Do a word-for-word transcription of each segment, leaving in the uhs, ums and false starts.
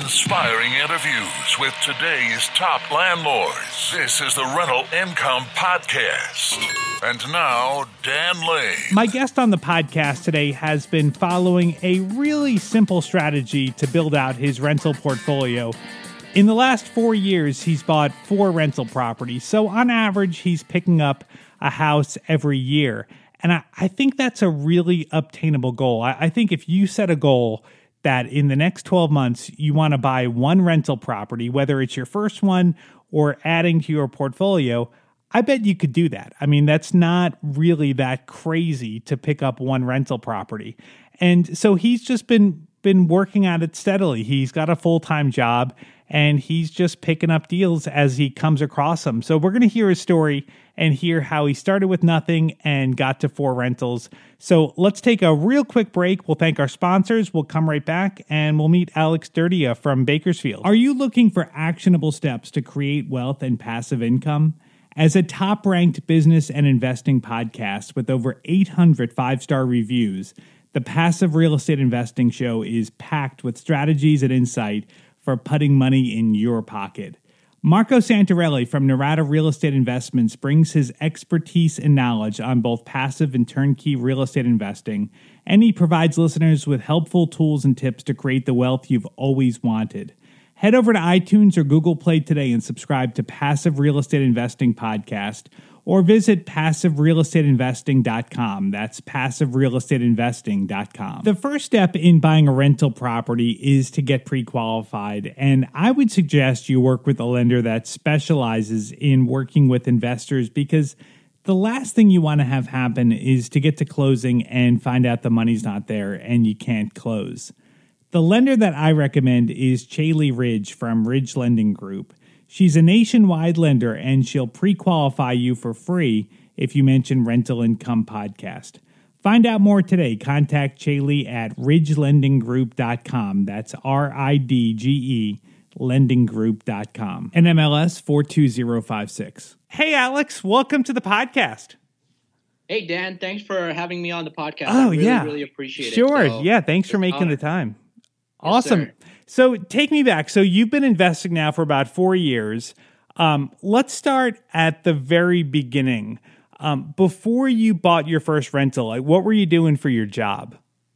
inspiring interviews with today's top landlords. This is the Rental Income Podcast. And now, Dan Lane. My guest on the podcast today has been following a really simple strategy to build out his rental portfolio. In the last four years, he's bought four rental properties. So on average, he's picking up a house every year. And I, I think that's a really obtainable goal. I, I think if you set a goal that in the next twelve months, you want to buy one rental property, whether it's your first one or adding to your portfolio, I bet you could do that. I mean, that's not really that crazy to pick up one rental property. And so he's just been been working at it steadily. He's got a full-time job, and he's just picking up deals as he comes across them. So we're going to hear his story and hear how he started with nothing and got to four rentals. So let's take a real quick break. We'll thank our sponsors. We'll come right back, and we'll meet Alex Durdia from Bakersfield. Are you looking for actionable steps to create wealth and passive income? As a top-ranked business and investing podcast with over eight hundred five-star reviews, the Passive Real Estate Investing Show is packed with strategies and insight for putting money in your pocket. Marco Santarelli from Narada Real Estate Investments brings his expertise and knowledge on both passive and turnkey real estate investing, and he provides listeners with helpful tools and tips to create the wealth you've always wanted. Head over to iTunes or Google Play today and subscribe to Passive Real Estate Investing Podcast, or visit passive real estate investing dot com. That's passive real estate investing dot com. The first step in buying a rental property is to get pre-qualified, and I would suggest you work with a lender that specializes in working with investors, because the last thing you want to have happen is to get to closing and find out the money's not there and you can't close. The lender that I recommend is Chaley Ridge from Ridge Lending Group. She's a nationwide lender, and she'll pre-qualify you for free if you mention Rental Income Podcast. Find out more today. Contact Chaley at ridge lending group dot com. That's R I D G E lending group dot com. N M L S four two zero five six. Hey, Alex, welcome to the podcast. Hey, Dan, thanks for having me on the podcast. Oh, I really, yeah. really appreciate sure. it. Sure. So yeah, thanks for making honor. the time. Yes, Awesome. sir. So take me back. So you've been investing now for about four years. Um, let's start at the very beginning. Um, before you bought your first rental, like, what were you doing for your job?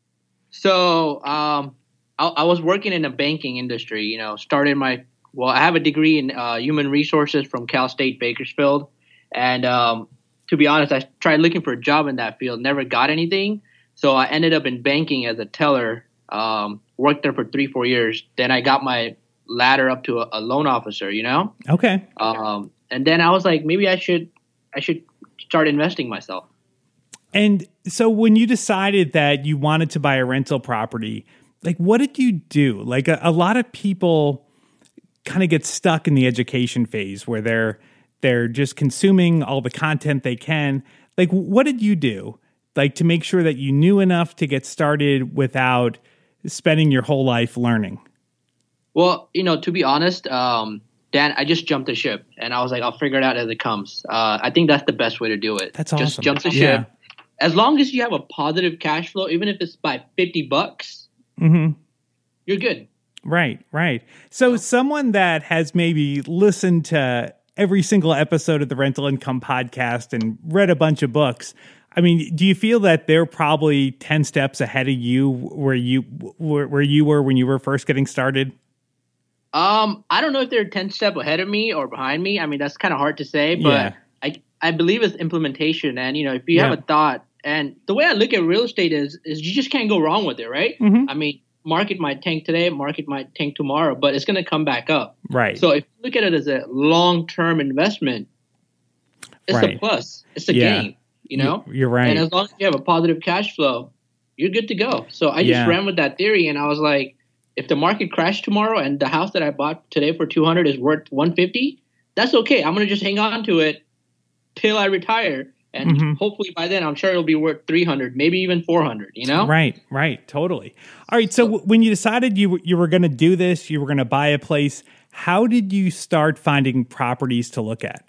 So um, I, I was working in the banking industry. You know, started my well, I have a degree in uh, human resources from Cal State Bakersfield, and um, to be honest, I tried looking for a job in that field, never got anything. So I ended up in banking as a teller. Um, worked there for three, four years. Then I got my ladder up to a, a loan officer, you know? Okay. Um, and then I was like, maybe I should, I should start investing myself. And so when you decided that you wanted to buy a rental property, like, what did you do? Like, a, a lot of people kind of get stuck in the education phase where they're, they're just consuming all the content they can. Like, what did you do? Like, to make sure that you knew enough to get started without spending your whole life learning? Well, you know, to be honest, um, Dan, I just jumped the ship, and I was like, I'll figure it out as it comes. Uh, I think that's the best way to do it. That's awesome. Just jump the yeah. ship. As long as you have a positive cash flow, even if it's by fifty bucks, mm-hmm. you're good. Right, right. So yeah. Someone that has maybe listened to every single episode of the Rental Income Podcast and read a bunch of books, I mean, do you feel that they're probably ten steps ahead of you where you where, where you were when you were first getting started? Um, I don't know if they're ten steps ahead of me or behind me. I mean, that's kind of hard to say, but yeah. I I believe it's implementation. And, you know, if you yeah. have a thought, and the way I look at real estate is, is you just can't go wrong with it, right? Mm-hmm. I mean, market might tank today, market might tank tomorrow, but it's going to come back up. Right. So if you look at it as a long-term investment, it's right. a plus. It's a yeah. gain. You know, you're right. And as long as you have a positive cash flow, you're good to go. So I just yeah. ran with that theory, and I was like, if the market crashed tomorrow and the house that I bought today for two hundred is worth one fifty, that's okay. I'm going to just hang on to it till I retire. And mm-hmm. hopefully by then, I'm sure it'll be worth three hundred, maybe even four hundred, you know? Right, right. Totally. All right. So, so w- when you decided you, you were going to do this, you were going to buy a place, how did you start finding properties to look at?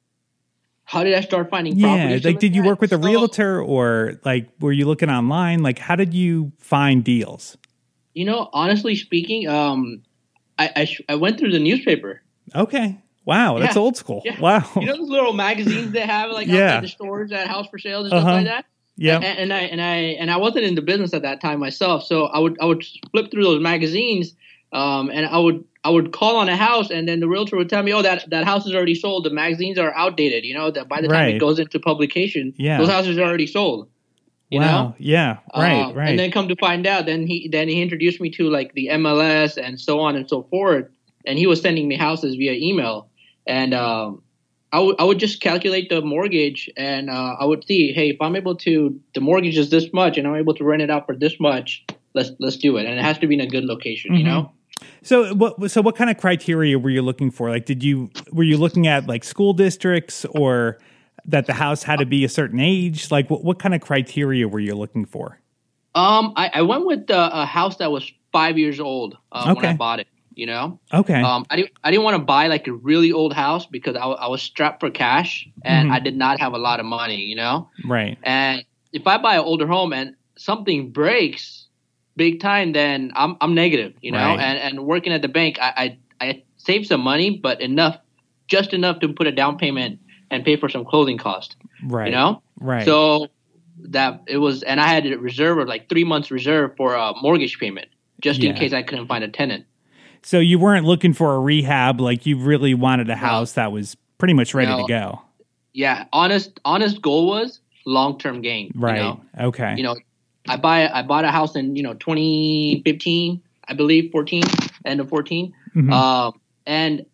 How did I start finding yeah, properties? Yeah, like did you work with a so, realtor, or like were you looking online? Like, how did you find deals? You know, honestly speaking, um, I I, sh- I went through the newspaper. Okay. Wow, that's Yeah. old school. Yeah. Wow. You know those little magazines they have like Yeah. outside the stores at house for sales and stuff Uh-huh. like that. Yeah. And, and I and I and I wasn't in the business at that time myself, so I would I would flip through those magazines, um, and I would I would call on a house, and then the realtor would tell me, "Oh, that, that house is already sold. The magazines are outdated. You know that by the time Right. it goes into publication, Yeah. those houses are already sold." You Wow. know? Yeah. Right. Um, right. And then come to find out, then he then he introduced me to like the M L S and so on and so forth, and he was sending me houses via email, and um, I would I would just calculate the mortgage, and uh, I would see, hey, if I'm able to, the mortgage is this much, and I'm able to rent it out for this much, let's let's do it, and it has to be in a good location, you Mhm. know. So what so what kind of criteria were you looking for? Like did you were you looking at like school districts or that the house had to be a certain age? Like what, what kind of criteria were you looking for? Um, I, I went with uh, a house that was five years old uh, when Okay. I bought it. You know, Okay. um, I didn't I didn't want to buy like a really old house because I, w- I was strapped for cash and Mhm. I did not have a lot of money. You know, Right. and if I buy an older home and something breaks big time, then I'm I'm negative. You know, Right. and and working at the bank, I, I I saved some money, but enough, just enough to put a down payment and pay for some closing cost. Right. You know, Right. so that it was, and I had a reserve of like three months reserve for a mortgage payment just in Yeah. case I couldn't find a tenant. So you weren't looking for a rehab, like you really wanted a house that was pretty much ready No. to go. Yeah, honest honest goal was long term gain. Right. You know? Okay. you know, I buy I bought a house in you know twenty fifteen, I believe fourteen, end of fourteen, Mhm. um, and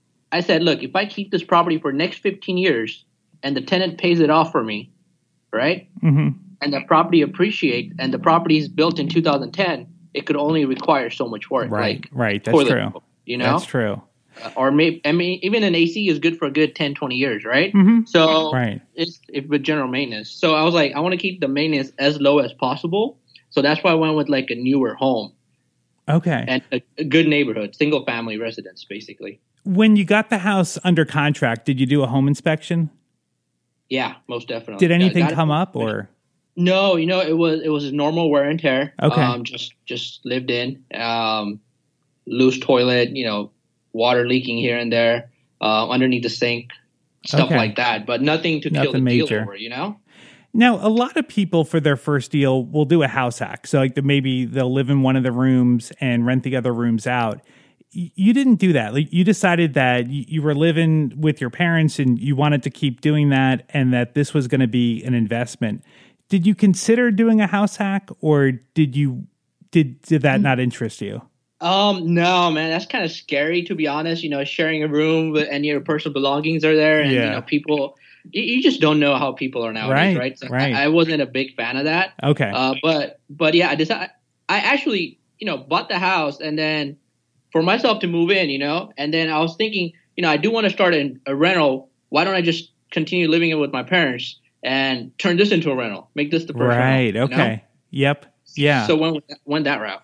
I said, look, if I keep this property for next fifteen years and the tenant pays it off for me, right, hmm and the property appreciates, and the property is built in two thousand ten, it could only require so much work. Right. Like Right. That's toilet, true. You know, That's true. Uh, or maybe I mean even an A C is good for a good ten, twenty years, right? hmm So Right. it's if with general maintenance. So I was like, I want to keep the maintenance as low as possible. So that's why I went with like a newer home Okay. and a, a good neighborhood, single family residence, basically. When you got the house under contract, did you do a home inspection? Yeah, most definitely. Did anything Got it. come up or? No, you know, it was it was normal wear and tear. Okay. Um, just just lived in. Um, loose toilet, you know, water leaking here and there, uh, underneath the sink, stuff Okay. like that. But nothing to kill Nothing the major. deal over, you know? Now, a lot of people for their first deal will do a house hack. So like the, maybe they'll live in one of the rooms and rent the other rooms out. Y- You didn't do that. Like you decided that you, you were living with your parents and you wanted to keep doing that and that this was going to be an investment. Did you consider doing a house hack or did you did did that not interest you? Um, no, man, that's kind of scary to be honest. You know, sharing a room with and your personal belongings are there, and Yeah. you know, people. You, you just don't know how people are nowadays, Right, right? So right. I, I wasn't a big fan of that. Okay. Uh, but but yeah, I decided. I actually, you know, bought the house and then for myself to move in, you know, and then I was thinking, you know, I do want to start a, a rental. Why don't I just continue living it with my parents and turn this into a rental? Make this the first Right. rental, you Okay. know? Yep. Yeah. So went with that, went that route.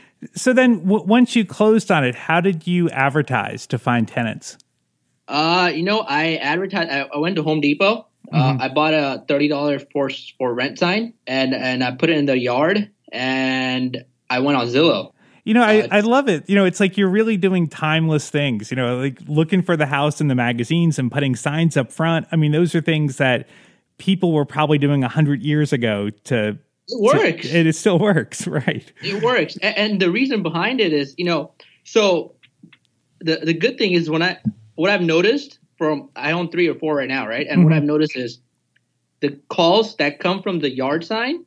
So then w- once you closed on it, how did you advertise to find tenants? Uh, you know, I advertised. I, I went to Home Depot. Uh, I bought a thirty dollars for for rent sign, and and I put it in the yard, and I went on Zillow. You know, I, Uh, I love it. You know, it's like you're really doing timeless things, you know, like looking for the house in the magazines and putting signs up front. I mean, those are things that people were probably doing a hundred years ago to, It works. to- and it still works. Right. It works, and, and the reason behind it is, you know, so the the good thing is when I what I've noticed from I own three or four right now, right, and what Mhm. I've noticed is the calls that come from the yard sign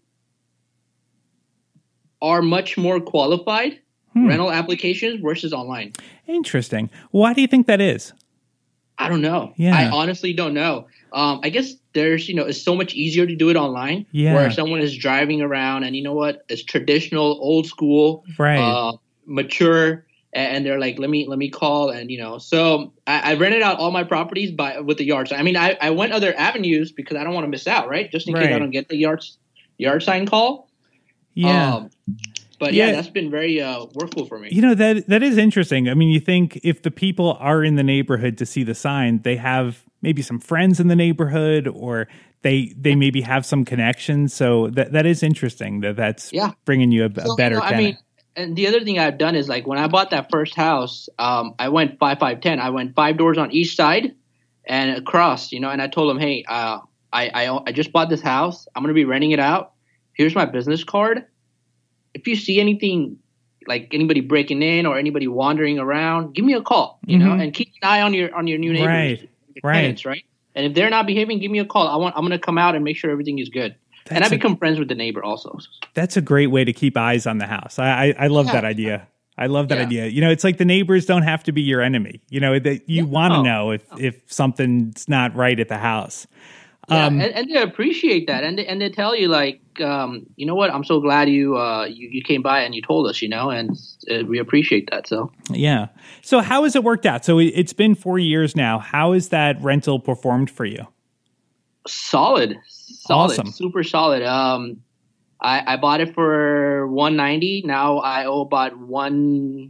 are much more qualified Hmm. rental applications versus online. Interesting. Why do you think that is? I don't know. Yeah. I honestly don't know. Um, I guess there's, you know, it's so much easier to do it online Yeah. where someone is driving around and you know what? It's traditional, old school, Right. uh, mature. And and they're like, let me, let me call. And, you know, so I, I rented out all my properties by with the yard sign. I mean, I, I went other avenues because I don't want to miss out, right? Just in case Right. I don't get the yard, yard sign call. Yeah. Um, but yeah, Yeah. that's been very uh, workful for me. You know, that that is interesting. I mean, you think if the people are in the neighborhood to see the sign, they have maybe some friends in the neighborhood or they they maybe have some connections. So that that is interesting that that's Yeah. bringing you a, a So, better you know, I tenant. mean, and the other thing I've done is like when I bought that first house, um, I went five five ten. I went five doors on each side and across, you know. And I told them, hey, uh, I, I I just bought this house. I'm gonna be renting it out. Here's my business card. If you see anything like anybody breaking in or anybody wandering around, give me a call, you Mm-hmm. know, and keep an eye on your on your new neighbors, Right, your right. tenants, right? And if they're not behaving, give me a call. I want I'm gonna come out and make sure everything is good. and I That's a- become friends with the neighbor also. That's a great way to keep eyes on the house. I I, I love Yeah. that idea. I love that Yeah. idea. You know, it's like the neighbors don't have to be your enemy. You know, that you Yeah. want to No. know if if something's not right at the house. Yeah, Um, and, and they appreciate that, and they, and they tell you like, um, you know what? I'm so glad you, uh, you you came by and you told us, you know, and uh, we appreciate that. So Yeah. So how has it worked out? So it- it's been four years now. How has that rental performed for you? solid, solid, Awesome. super solid. Um, I I bought it for one ninety. Now I owe about one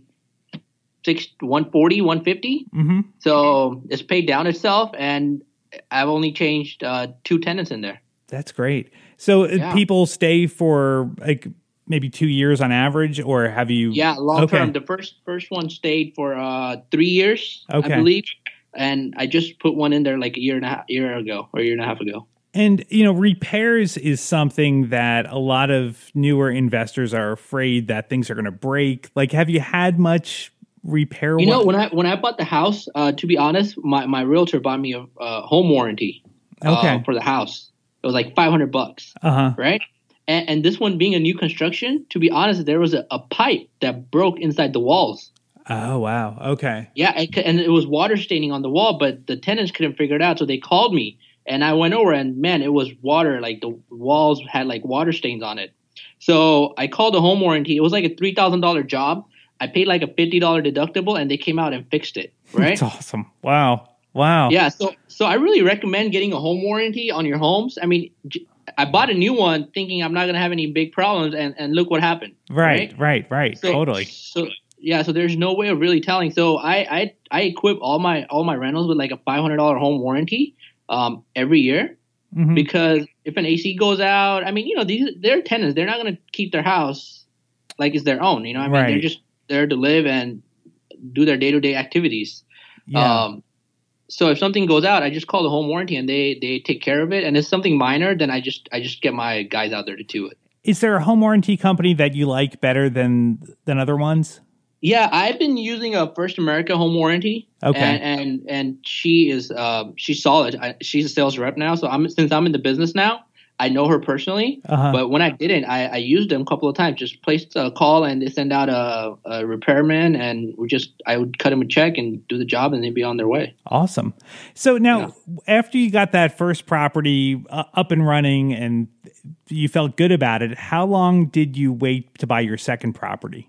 six, one forty, one fifty. Mm-hmm. So it's paid down itself, and I've only changed uh, two tenants in there. That's great. So uh, Yeah. people stay for like maybe two years on average, or have you? Yeah, long Okay. term. The first first one stayed for uh, three years, Okay. I believe, and I just put one in there like a year and a half, year ago or a year and a half ago. And, you know, repairs is something that a lot of newer investors are afraid that things are going to break. Like, have you had much repair? You know, work? when I when I bought the house, uh, to be honest, my, my realtor bought me a, a home warranty uh, Okay. for the house. It was like five hundred bucks, Uh-huh. right? And, and this one being a new construction, to be honest, there was a, a pipe that broke inside the walls. Oh, wow. Okay. Yeah, it, c- and it was water staining on the wall, but the tenants couldn't figure it out, so they called me, and I went over, and man, it was water. Like the walls had like water stains on it. So I called the home warranty. It was like a three thousand dollar job. I paid like a fifty dollar deductible, and they came out and fixed it. Right? That's awesome. Wow. Wow. Yeah. So so I really recommend getting a home warranty on your homes. I mean, j- I bought a new one thinking I'm not gonna have any big problems, and and look what happened. Right, right, right. So, Totally. So yeah, so there's no way of really telling. So I I, I equip all my all my rentals with like a five hundred dollar home warranty um, every year, Mhm. because if an A C goes out, I mean, you know, these they're tenants. They're not gonna keep their house like it's their own. You know, what I mean, Right. they're just there to live and do their day to day activities. Yeah. Um, so if something goes out, I just call the home warranty and they they take care of it. And if it's something minor, then I just I just get my guys out there to do it. Is there a home warranty company that you like better than than other ones? Yeah, I've been using a First America home warranty. Okay. And and, and she is um, she's solid. I, she's a sales rep now. So I'm since I'm in the business now, I know her personally. Uh-huh. But when I didn't, I, I used them a couple of times. Just placed a call and they send out a, a repairman, and we just I would cut them a check and do the job, and they'd be on their way. Awesome. So now, after you got that first property uh, up and running and you felt good about it, how long did you wait to buy your second property?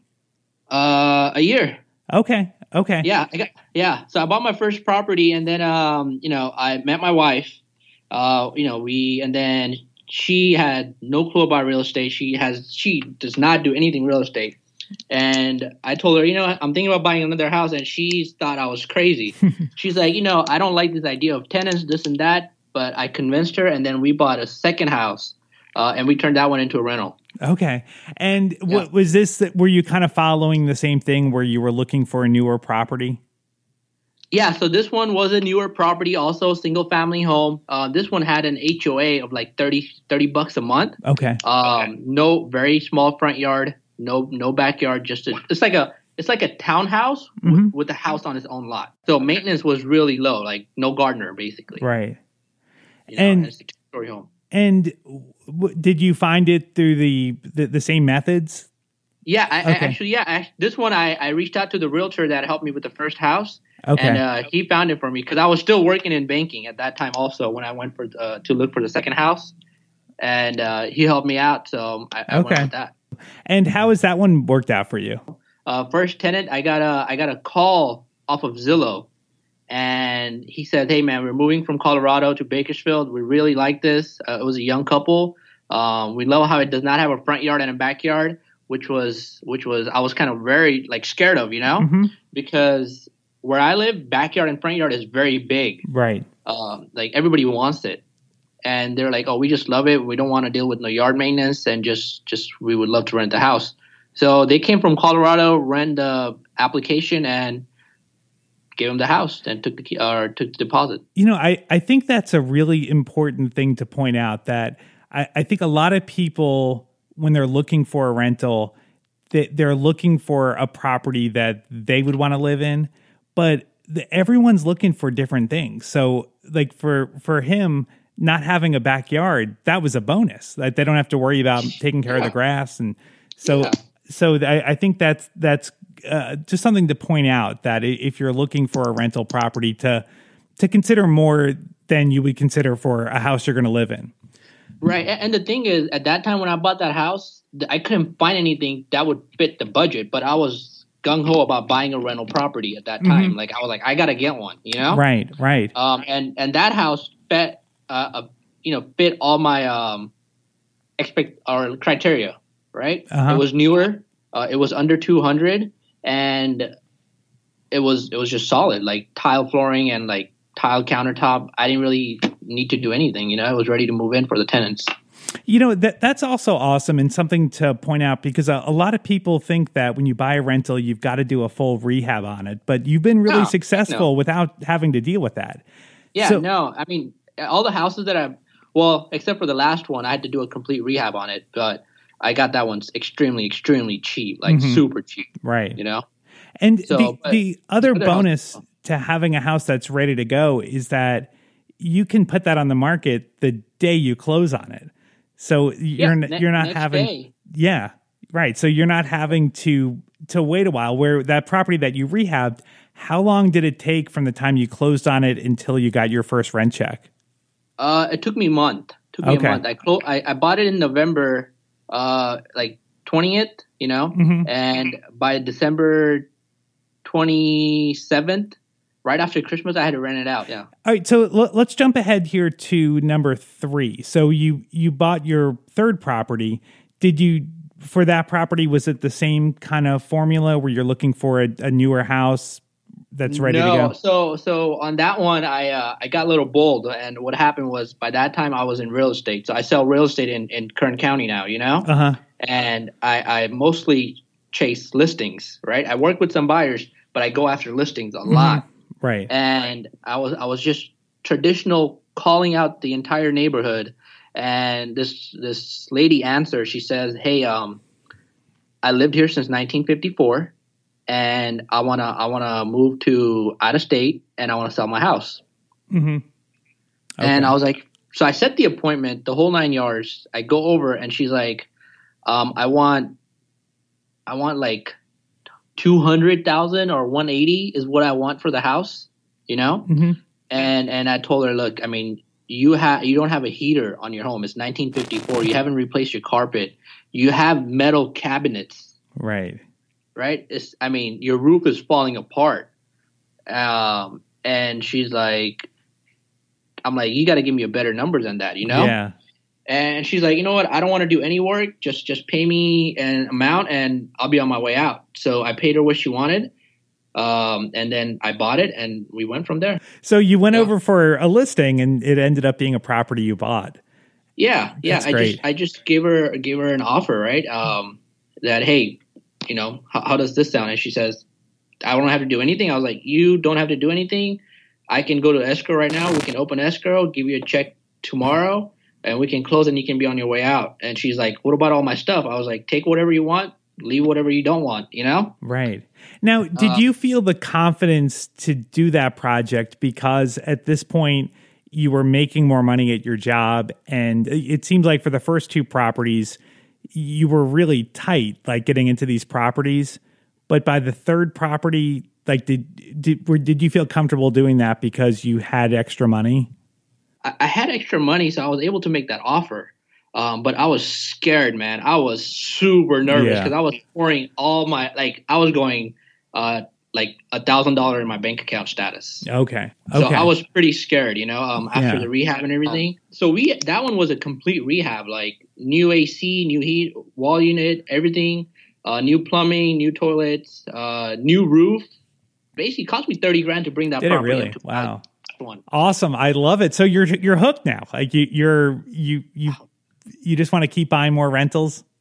Uh, a year. Okay. Okay. Yeah, I got yeah. So I bought my first property, and then um, you know, I met my wife. Uh, you know, we and then she had no clue about real estate. She has she does not do anything real estate. And I told her, you know, I'm thinking about buying another house, and she thought I was crazy. She's like, you know, I don't like this idea of tenants, this and that. But I convinced her, and then we bought a second house, uh, and we turned that one into a rental. Okay. And Yeah. what was this? Were you kind of following the same thing where you were looking for a newer property? Yeah, so this one was a newer property, also single family home. Uh, this one had an H O A of like thirty, thirty bucks a month. Okay. Um, no, very small front yard, no no backyard. Just a, it's like a it's like a townhouse Mhm. with, with a house on its own lot. So maintenance was really low, like no gardener basically. Right. You know, And- and it's a two story home. And w- did you find it through the the, the same methods? Yeah, I, I Okay. actually, yeah, I, this one I, I reached out to the realtor that helped me with the first house. Okay. And uh, he found it for me because I was still working in banking at that time also when I went for uh, to look for the second house. And uh, he helped me out, so I, I Okay. went with that. And how has that one worked out for you? Uh, first tenant, I got a I got a call off of Zillow, and he said, "Hey man, we're moving from Colorado to Bakersfield. We really like this. Uh, it was a young couple. Um, we love how it does not have a front yard and a backyard, which was which was I was kind of very like scared of, you know, Mhm. because where I live, backyard and front yard is very big. Right. Um, like everybody wants it." And they're like, "Oh, we just love it. We don't want to deal with no yard maintenance, and just, just we would love to rent the house." So they came from Colorado, ran the application, and gave them the house and took the key, or took the deposit. You know, I, I think that's a really important thing to point out, that I, I think a lot of people, when they're looking for a rental, they, they're looking for a property that they would want to live in, but the, everyone's looking for different things. So like for, for him, not having a backyard, that was a bonus. Like they don't have to worry about taking care yeah. of the grass. And so, yeah. so I, I think that's, that's uh, just something to point out, that if you're looking for a rental property, to, to consider more than you would consider for a house you're going to live in. Right. And the thing is, at that time when I bought that house, I couldn't find anything that would fit the budget, but I was gung-ho about buying a rental property at that time. Mm-hmm. Like I was like, I got to get one, you know? Right, right. Um, and, and that house fit, uh, uh, you know, fit all my um, expect or criteria, right? Uh-huh. It was newer. Uh, it was under two hundred, and it was, it was just solid, like tile flooring and like tile countertop. I didn't really need to do anything, you know, I was ready to move in for the tenants. You know, that that's also awesome, and something to point out, because a, a lot of people think that when you buy a rental, you've got to do a full rehab on it, but you've been really no, successful no. without having to deal with that. Yeah, so, no, I mean, all the houses that I, well, except for the last one, I had to do a complete rehab on it, but I got that one extremely, extremely cheap, like mm-hmm. super cheap. Right. You know? And so, the, the other, other bonus house, to having a house that's ready to go is that you can put that on the market the day you close on it. So you're yeah, ne- you're not having day. yeah right. So you're not having to to wait a while. Where that property that you rehabbed, how long did it take from the time you closed on it until you got your first rent check? Uh, it took me a month. It took me okay. a month. I, clo- I I bought it in November, uh, like twentieth, you know, mm-hmm. and by December twenty-seventh. Right after Christmas, I had to rent it out. Yeah. All right. So l- let's jump ahead here to number three. So you you bought your third property. Did you, for that property, was it the same kind of formula where you're looking for a, a newer house that's ready no, to go? So so on that one, I uh, I got a little bold, and what happened was by that time I was in real estate. So I sell real estate in, in Kern County now. You know. Uh huh. And I I mostly chase listings. Right. I work with some buyers, but I go after listings a mm-hmm. lot. Right. And I was I was just traditional calling out the entire neighborhood, and this this lady answered. She says, "Hey, um, I lived here since nineteen fifty-four, and I wanna I wanna move to out of state, and I wanna sell my house." Mm-hmm. Okay. And I was like, so I set the appointment, the whole nine yards. I go over, and she's like, um, "I want, I want like." two hundred thousand or one eighty is what I want for the house, you know? Mm-hmm. And and I told her, look, I mean, you have you don't have a heater on your home. It's nineteen fifty-four. You haven't replaced your carpet. You have metal cabinets. Right. Right? It's I mean, your roof is falling apart. Um and she's like I'm like, you got to give me a better number than that, you know? Yeah. And she's like, you know what? I don't want to do any work. Just just pay me an amount and I'll be on my way out. So I paid her what she wanted. Um, and then I bought it and we went from there. So you went yeah. over for a listing and it ended up being a property you bought. Yeah. Yeah. That's I great. just I just gave her gave her an offer, right? Um, that, hey, you know, how, how does this sound? And she says, I don't have to do anything. I was like, you don't have to do anything. I can go to escrow right now. We can open escrow, give you a check tomorrow. And we can close and you can be on your way out. And she's like, what about all my stuff? I was like, take whatever you want, leave whatever you don't want, you know? Right. Now, did uh, you feel the confidence to do that project because at this point you were making more money at your job? And it seems like for the first two properties, you were really tight, like getting into these properties. But by the third property, like did did, were, did you feel comfortable doing that because you had extra money? I had extra money, so I was able to make that offer. Um, but I was scared, man. I was super nervous because yeah. I was pouring all my, like, I was going uh, like a thousand dollar in my bank account status. Okay. okay. So I was pretty scared, you know, um, after yeah. the rehab and everything. So we, that one was a complete rehab, like new A C, new heat, wall unit, everything, uh, new plumbing, new toilets, uh, new roof. Basically cost me thirty grand to bring that Did property it really? up to wow. One. Awesome. I love it. So you're you're hooked now. Like you you're you you you just want to keep buying more rentals?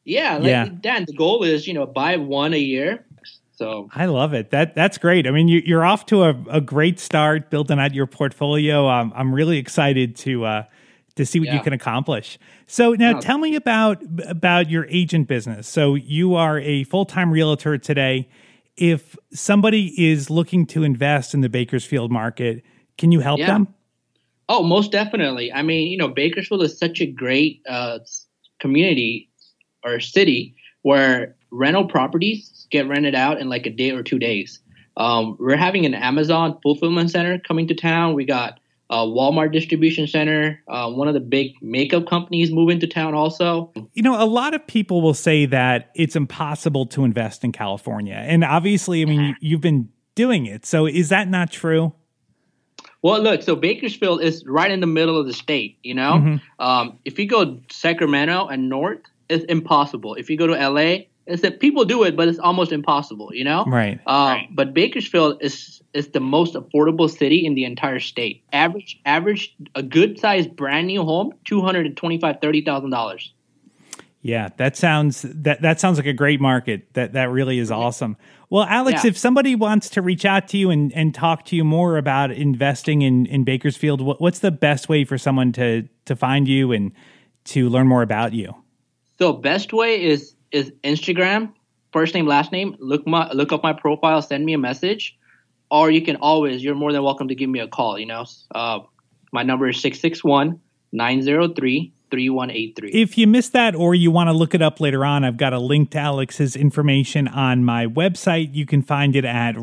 Yeah, like Yeah. Dan, the goal is, you know, buy one a year. So I love it. That that's great. I mean, you, you're off to a, a great start building out your portfolio. Um, I'm really excited to uh, to see what you Yeah. can accomplish. So now, Yeah. tell me about about your agent business. So you are a full time realtor today. If somebody is looking to invest in the Bakersfield market, can you help Yeah. them? Oh, most definitely. I mean, you know, Bakersfield is such a great uh, s- community or city where rental properties get rented out in like a day or two days. Um, we're having an Amazon fulfillment center coming to town. We got a Walmart distribution center. Uh, one of the big makeup companies moving to town also. You know, a lot of people will say that it's impossible to invest in California. And obviously, I mean, you, you've been doing it. So is that not true? Well, look, so Bakersfield is right in the middle of the state, you know? Mm-hmm. Um, if you go Sacramento and north, it's impossible. If you go to L A, it's that people do it, but it's almost impossible, you know? Right. Um, right. But Bakersfield is is the most affordable city in the entire state. Average, average, a good sized brand new home, two hundred and twenty five, thirty thousand dollars. Yeah, that sounds that that sounds like a great market. That that really is awesome. Well, Alex, Yeah. if somebody wants to reach out to you and, and talk to you more about investing in, in Bakersfield, what, what's the best way for someone to to find you and to learn more about you? So best way is is Instagram, first name, last name. Look my look up my profile, send me a message, or you can always. You're more than welcome to give me a call. You know, uh, my number is six six one, nine zero three, three one eight three. If you missed that or you want to look it up later on, I've got a link to Alex's information on my website. You can find it at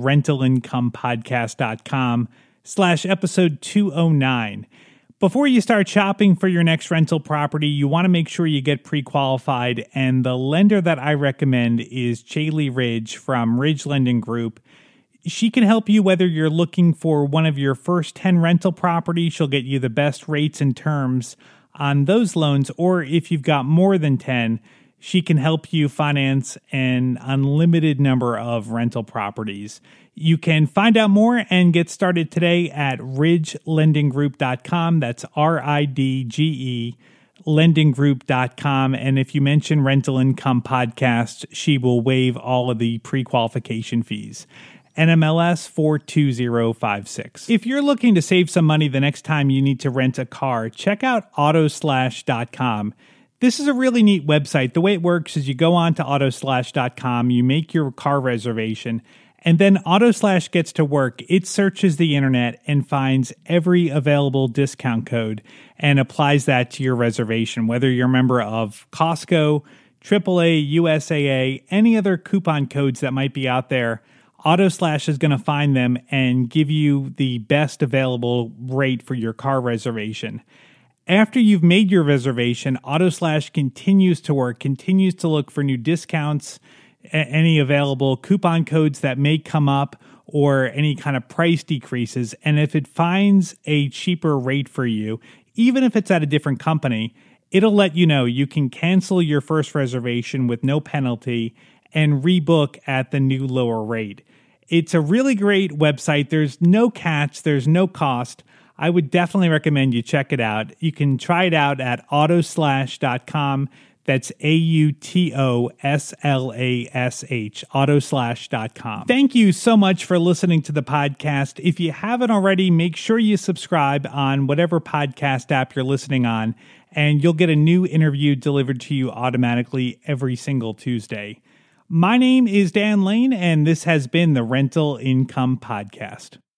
rentalincomepodcast.com slash episode 209. Before you start shopping for your next rental property, you want to make sure you get pre-qualified, and the lender that I recommend is Chaley Ridge from Ridge Lending Group. She can help you whether you're looking for one of your first ten rental properties. She'll get you the best rates and terms on those loans, or if you've got more than ten, she can help you finance an unlimited number of rental properties. You can find out more and get started today at ridge lending group dot com. That's R I D G E lending group dot com. And if you mention Rental Income Podcast, she will waive all of the pre-qualification fees. N M L S four two zero five six. If you're looking to save some money the next time you need to rent a car, check out autoslash dot com. This is a really neat website. The way it works is you go on to autoslash dot com, you make your car reservation, and then Autoslash gets to work. It searches the internet and finds every available discount code and applies that to your reservation, whether you're a member of Costco, triple A, U S A A, any other coupon codes that might be out there. Autoslash is going to find them and give you the best available rate for your car reservation. After you've made your reservation, Autoslash continues to work, continues to look for new discounts, a- any available coupon codes that may come up, or any kind of price decreases. And if it finds a cheaper rate for you, even if it's at a different company, it'll let you know you can cancel your first reservation with no penalty and rebook at the new lower rate. It's a really great website. There's no catch. There's no cost. I would definitely recommend you check it out. You can try it out at autoslash dot com. That's A U T O S L A S H, autoslash dot com. Thank you so much for listening to the podcast. If you haven't already, make sure you subscribe on whatever podcast app you're listening on, and you'll get a new interview delivered to you automatically every single Tuesday. My name is Dan Lane, and this has been the Rental Income Podcast.